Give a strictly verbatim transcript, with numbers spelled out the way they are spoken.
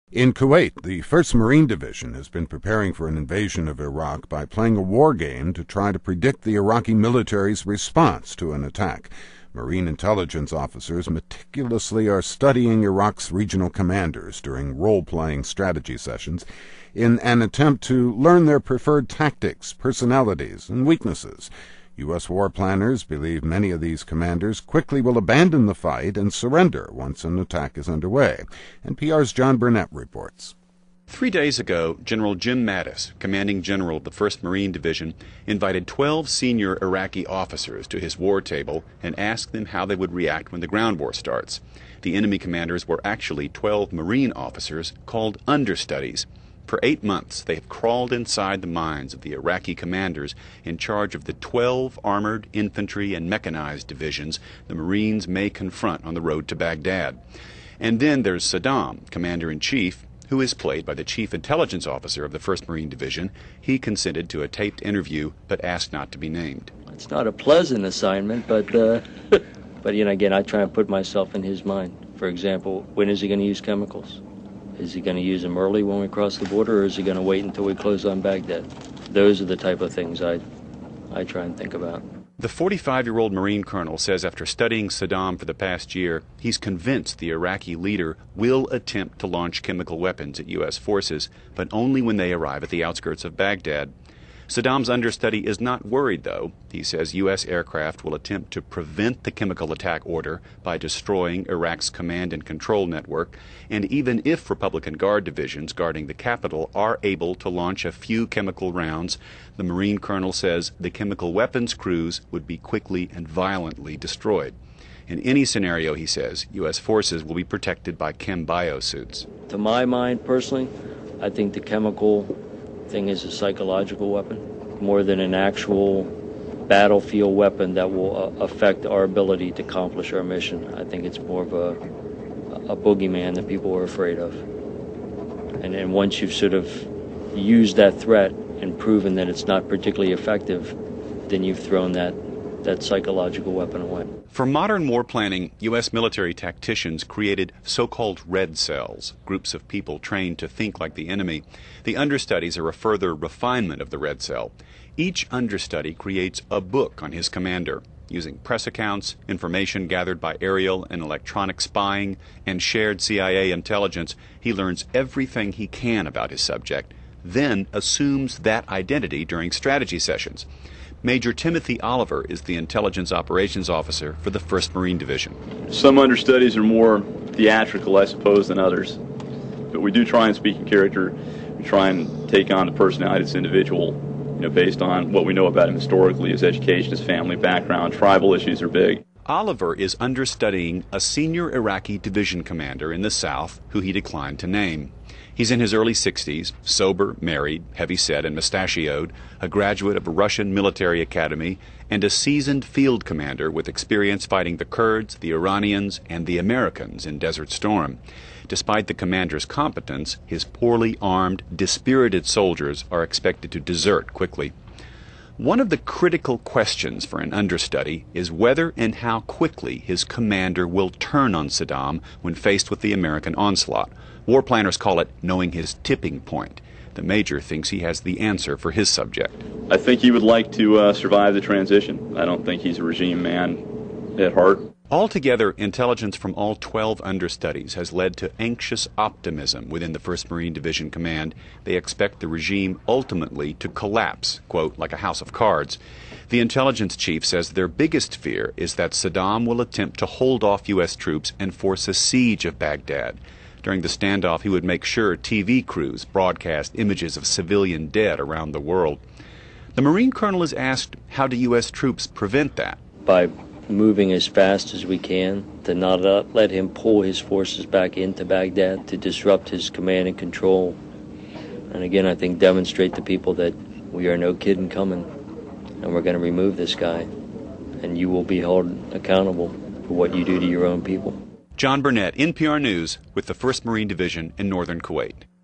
In Kuwait, the first Marine Division has been preparing for an invasion of Iraq by playing a war game to try to predict the Iraqi military's response to an attack. Marine intelligence officers meticulously are studying Iraq's regional commanders during role-playing strategy sessions in an attempt to learn their preferred tactics, personalities, and weaknesses. U S war planners believe many of these commanders quickly will abandon the fight and surrender once an attack is underway. N P R's John Burnett reports. Three days ago, General Jim Mattis, commanding general of the first Marine Division, invited twelve senior Iraqi officers to his war table and asked them how they would react when the ground war starts. The enemy commanders were actually twelve Marine officers called understudies. For eight months, they have crawled inside the minds of the Iraqi commanders in charge of the twelve armored, infantry, and mechanized divisions the Marines may confront on the road to Baghdad. And then there's Saddam, commander-in-chief, who is played by the chief intelligence officer of the first Marine Division. He consented to a taped interview, but asked not to be named. It's not a pleasant assignment, but, uh, but you know, again, I try and put myself in his mind. For example, when is he going to use chemicals? Is he going to use them early when we cross the border, or is he going to wait until we close on Baghdad? Those are the type of things I, I try and think about. The forty-five-year-old Marine colonel says after studying Saddam for the past year, he's convinced the Iraqi leader will attempt to launch chemical weapons at U S forces, but only when they arrive at the outskirts of Baghdad. Saddam's understudy is not worried, though. He says U S aircraft will attempt to prevent the chemical attack order by destroying Iraq's command and control network, and even if Republican Guard divisions guarding the capital are able to launch a few chemical rounds, the Marine colonel says the chemical weapons crews would be quickly and violently destroyed. In any scenario, he says, U S forces will be protected by chem bio suits. To my mind, personally, I think the chemical thing is a psychological weapon more than an actual battlefield weapon that will uh, affect our ability to accomplish our mission. I think it's more of a, a boogeyman that people are afraid of. And then once you've sort of used that threat and proven that it's not particularly effective, then you've thrown that, that psychological weapon away. For modern war planning, U S military tacticians created so-called red cells, groups of people trained to think like the enemy. The understudies are a further refinement of the red cell. Each understudy creates a book on his commander, using press accounts, information gathered by aerial and electronic spying, and shared C I A intelligence. He learns everything he can about his subject, then assumes that identity during strategy sessions. Major Timothy Oliver is the intelligence operations officer for the first Marine Division. Some understudies are more theatrical, I suppose, than others. But we do try and speak in character. We try and take on the personality of this individual, you know, based on what we know about him historically, his education, his family background. Tribal issues are big. Oliver is understudying a senior Iraqi division commander in the south who he declined to name. He's in his early sixties, sober, married, heavy-set, and mustachioed, a graduate of a Russian military academy, and a seasoned field commander with experience fighting the Kurds, the Iranians, and the Americans in Desert Storm. Despite the commander's competence, his poorly armed, dispirited soldiers are expected to desert quickly. One of the critical questions for an understudy is whether and how quickly his commander will turn on Saddam when faced with the American onslaught. War planners call it knowing his tipping point. The major thinks he has the answer for his subject. I think he would like to uh, survive the transition. I don't think he's a regime man at heart. Altogether, intelligence from all twelve understudies has led to anxious optimism within the first Marine Division Command. They expect the regime ultimately to collapse, quote, like a house of cards. The intelligence chief says their biggest fear is that Saddam will attempt to hold off U S troops and force a siege of Baghdad. During the standoff, he would make sure T V crews broadcast images of civilian dead around the world. The Marine colonel is asked, how do U S troops prevent that? By moving as fast as we can, to not let him pull his forces back into Baghdad, to disrupt his command and control. And again, I think demonstrate to people that we are no kidding coming, and we're going to remove this guy, and you will be held accountable for what you do to your own people. John Burnett, N P R News, with the first Marine Division in northern Kuwait.